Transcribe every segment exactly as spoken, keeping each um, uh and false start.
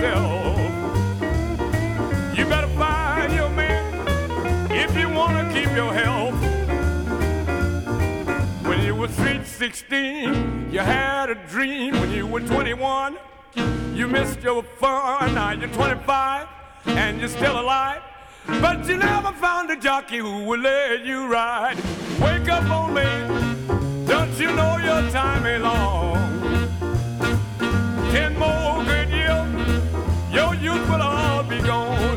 yourself. You better find your man if you want to keep your health. When you were sweet sixteen, you had a dream. When you were twenty-one, you missed your fun. Now you're twenty-five and you're still alive, but you never found a jockey who would let you ride. Wake up, old man, don't you know your time ain't long? Ten more good years, your youth will all be gone.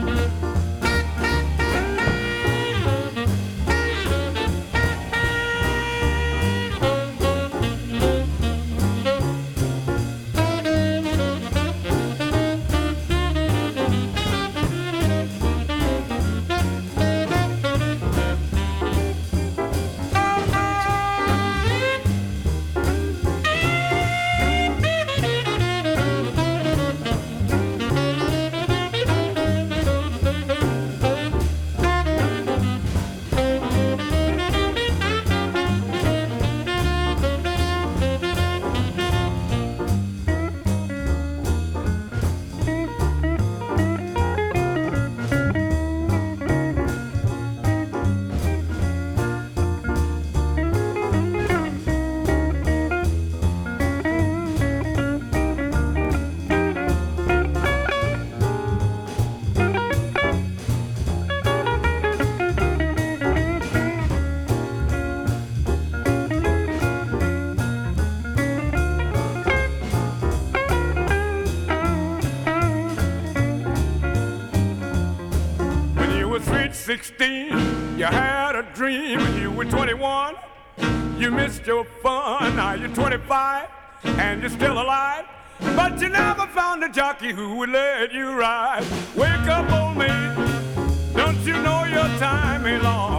sixteen, you had a dream. When you were twenty-one, you missed your fun. Now you're twenty-five and you're still alive, but you never found a jockey who would let you ride. Wake up, old man, don't you know your time ain't long?